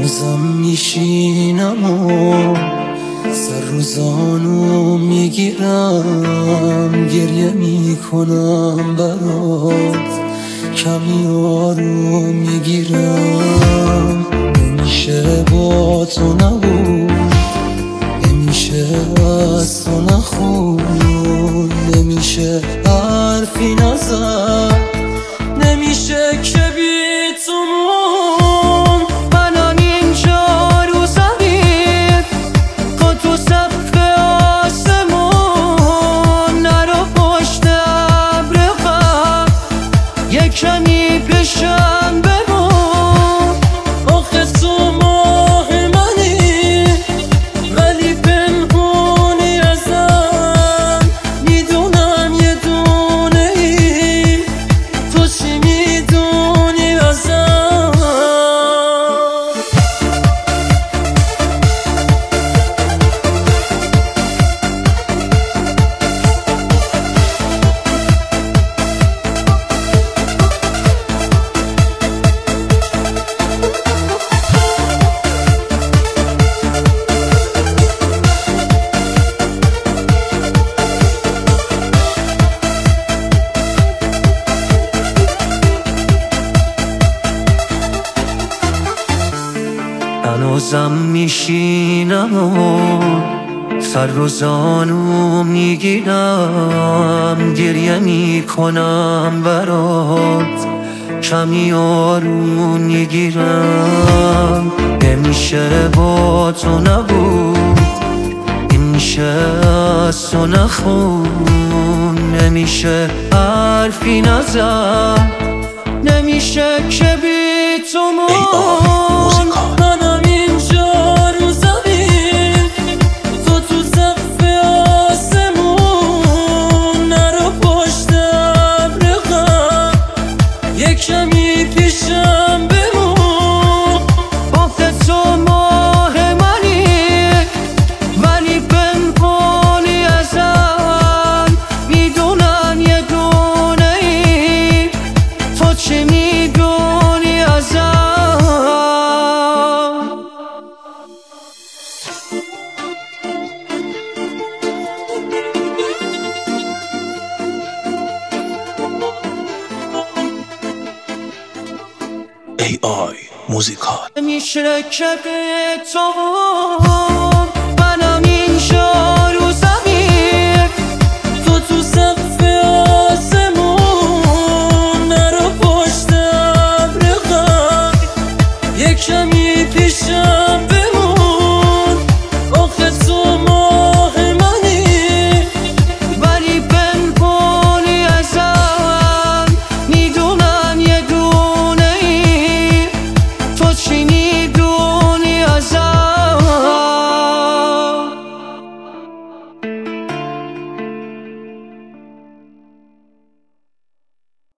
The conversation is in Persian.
هنوزم میشینم و سر روزانو میگیرم، گریه میکنم برات، کمی آروم میگیرم. نمیشه با تو نبود، نمیشه از تو نخون، نمیشه حرفی نزد، نمیشه که بی تو مون. منم اینجا رو زمین، تو تو سقف آسمون، نرو پشت ابر غم، یه کمی پیشم بمون. آخه تو ماه منی ولی پنهونی ازم، میدونم یه دونه ای، تو چی میدونی ازم؟ هنوزم میشینم و سر روزانو میگیرم، گریه میکنم برات، کمی آروم میگیرم. نمیشه با تو نبود، نمیشه از تو نخون، نمیشه حرفی نزد، نمیشه که بی تو مون. منم اینجا رو زمین، تو تو سقف آسمون، نرو پشت ابر غم، یه کمی پیشم بمون. آخه تو ماه منی ولی پنهانی ازم، میدونم یه دونه ای، تو چی میدونی ازم؟ AI موزیکال. میشه که به تو منم اینجا